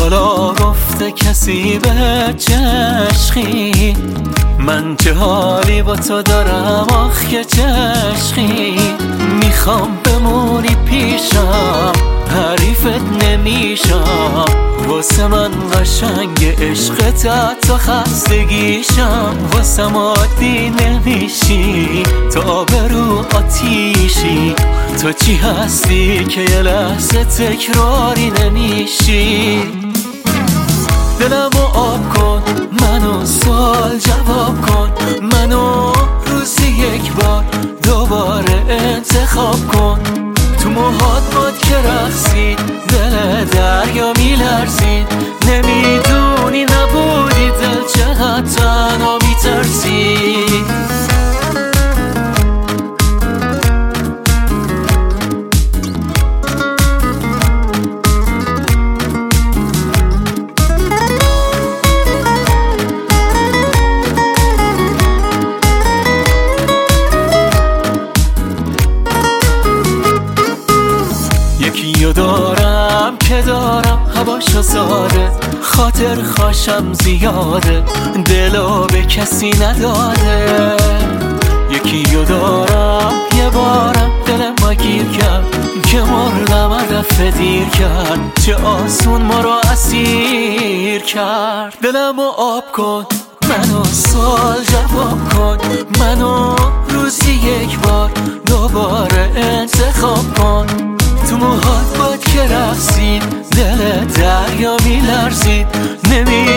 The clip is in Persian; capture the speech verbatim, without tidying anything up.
حالا گفته کسی به چشقی، من چه حالی با تو دارم آخ که چشقی. میخوام بمونی پیشم، حریفت نمیشم، واسه من قشنگ عشقت حتی خستگیشم. واسه عادی نمیشی، تو آبرو آتیشی، تو چی هستی که یه لحظه تکراری نمیشی. دلمو آب کن، منو سوال جواب کن، منو روزی یک بار دوباره انتخاب کن. تو موهات باد که رقصید، دل دریا میلرزید، نمیدونی نبودی دل چقدر تنها میترسید. یکیو دارم که دارم هواشو ساده، خاطر خاشم زیاده، دلو به کسی نداده. یکیو دارم یه بارم دلم ما گیر کرد، که مردم هدف دیر کرد، چه آسون ما رو اسیر کرد. دلمو آب کن، منو سوال جواب کن، منو روزی یک بار دوباره انتخاب کن. تو موهات باد که رقصید، دل دریا میلرزید، نمی